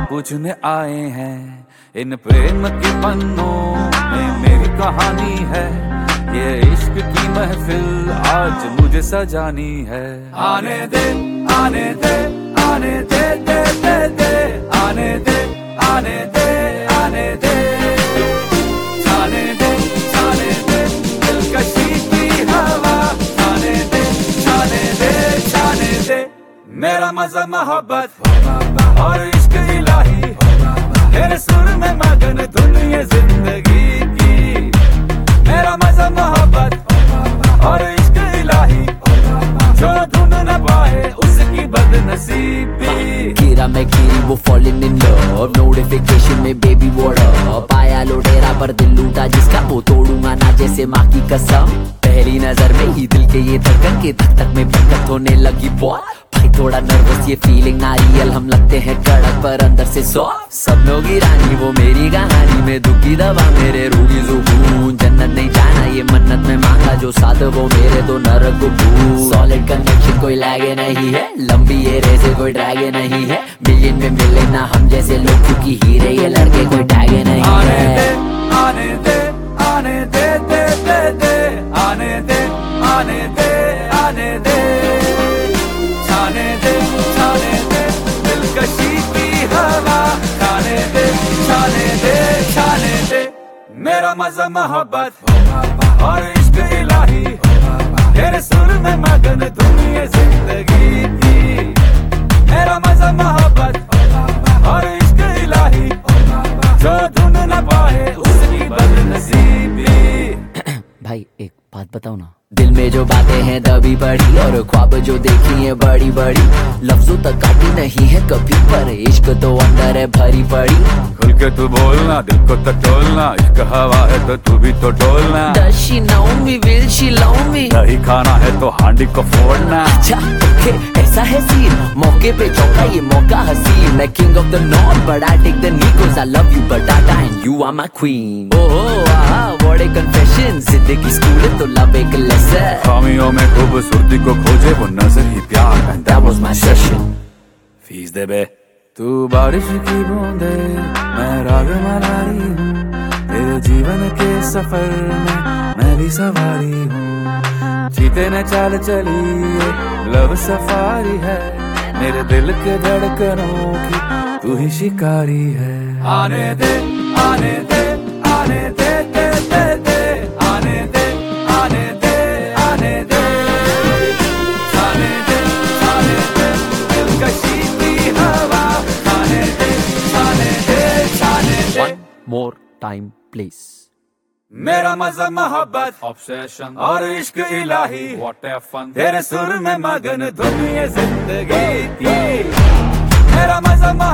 पूछने आए हैं इन प्रेम के पन्नों में मेरी कहानी है। ये इश्क की महफिल आज मुझे सजानी है। आने दे आने दे आने दे दे दे दे आने दे आने दे आने दे जाने दे जाने दे दिलकशी की हवा जाने दे जाने दे जाने दे। मेरा मजा मोहब्बत और इश्क इलाही तेरे सुर में मगन धुन ये जिंदगी की। मेरा मजा मोहब्बत और इश्क इलाही जो धुन न पाए उसकी बदनसीबी। कीरा मैं कीरी वो फॉलिंग इन लव नोटिफिकेशन में बेबी व्हाट पाया लोटेरा पर दिल लूटा जिसका वो तोड़ूंगा ना जैसे माँ की कसम। पहली नजर में ही दिल के ये धड़कन के धक धक में बरकत होने लगी बहुत। भाई थोड़ा नर्वस ये फीलिंग ना रियल हम लगते हैं कड़क पर अंदर से सॉफ्ट। सपनों की रानी वो मेरी कहानी में दुख की दवा मेरे रूही जुबून। जन्नत नहीं जाना ये मन्नत में मांगा जो साथ वो मेरे तो नरक को भूल। सॉलिड कनेक्शन कोई लैगे नहीं है लंबी ये रेसे कोई ड्रैगे नहीं है। मिलियन में मिले ना हम जैसे लोग क्योंकि हीरे ये लड़के कोई टैगे नहीं है। आने दे आने दे दे दे दे आने दे आने दे आने दे जाने दे जाने दे दिलकशी की हवा जाने दे जाने दे जाने दे। मेरा मजा मोहब्बत और इश्क इलाही तेरे सुर में मगन धुन ये जिंदगी की। मेरा मजा मोहब्बत और इश्क इलाही जो धुन न पाए उसकी बदनसीबी। भाई एक बात बताओ ना दिल में जो बातें हैं दबी बड़ी और ख्वाब जो देखी है बड़ी बड़ी लफ्जों तक काटी नहीं है कभी पर इश्क तो अंदर है भरी पड़ी। खुल के तू बोलना दिल को टटोलना इश्क हवा है तो तू भी तो डोलना। Does she know me? Will she love me? दही खाना है तो हांडी को फोड़ना। अच्छा ओके ऐसा है सीन मौके पे चौका ये मौका हसीन। मैं king of the north but I take the Nikos. I love you but Tata and you are my queen. Oh आहा what a confession जिंदगी स्कूल है तो लव एक लेसन। खामियों में खूबसूरती को खोजे वो नजर ही प्यार and that was my session। Fees दे बे तू बारिश की बूंदे मैं राग मनारी हूँ। तेरे जीवन के सफर में मैं भी सवारी हूँ। जीते न चाल चली ये लव सफारी है मेरे दिल के धड़कनों की तू ही शिकारी है। आने दे आने दे आने दे दे दे दे आने दे आने दे आने दे जाने दे जाने दे दिलकशी की हवा जाने दे जाने दे जाने दे। One more time please। मेरा मजा मोहब्बत ऑब्सेशन और इश्क इलाही व्हाट ए फन तेरे सुर में मगन धुन ये जिंदगी की। मेरा मजा